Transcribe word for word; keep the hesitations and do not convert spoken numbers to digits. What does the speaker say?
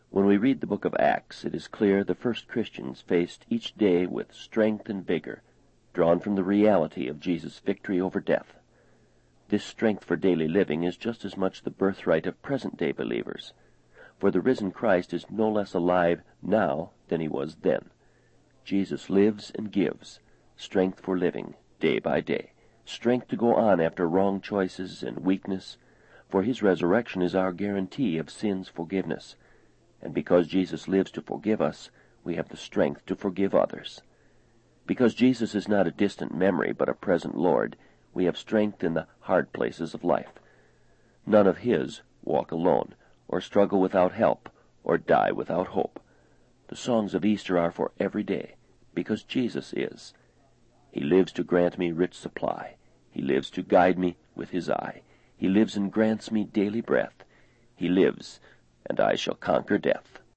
When we read the book of Acts, it is clear the first Christians faced each day with strength and vigor, drawn from the reality of Jesus' victory over death. This strength for daily living is just as much the birthright of present-day believers, for the risen Christ is no less alive now than he was then. Jesus lives and gives strength for living day by day, strength to go on after wrong choices and weakness, for his resurrection is our guarantee of sin's forgiveness. And because Jesus lives to forgive us, we have the strength to forgive others. Because Jesus is not a distant memory but a present Lord, we have strength in the hard places of life. None of his walk alone, or struggle without help, or die without hope. The songs of Easter are for every day, because Jesus is. He lives to grant me rich supply. He lives to guide me with his eye. He lives and grants me daily breath. He lives, and I shall conquer death.